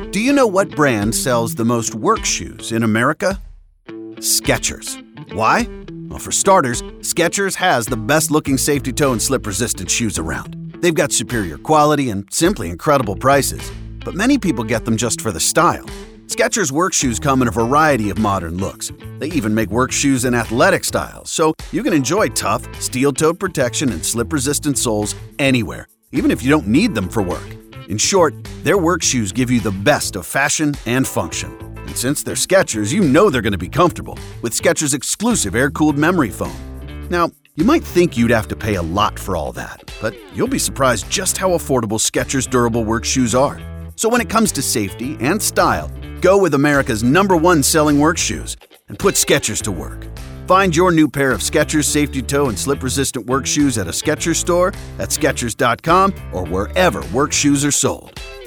Do you know what brand sells the most work shoes in America? Skechers. Why? Well, for starters, Skechers has the best-looking safety toe and slip-resistant shoes around. They've got superior quality and simply incredible prices. But many people get them just for the style. Skechers work shoes come in a variety of modern looks. They even make work shoes in athletic styles, so you can enjoy tough, steel-toed protection and slip-resistant soles anywhere, even if you don't need them for work. In short, their work shoes give you the best of fashion and function. And since they're Skechers, you know they're going to be comfortable with Skechers' exclusive air-cooled memory foam. Now, you might think you'd have to pay a lot for all that, but you'll be surprised just how affordable Skechers durable work shoes are. So when it comes to safety and style, go with America's #1 selling work shoes and put Skechers to work. Find your new pair of Skechers safety toe and slip-resistant work shoes at a Skechers store, at Skechers.com, or wherever work shoes are sold.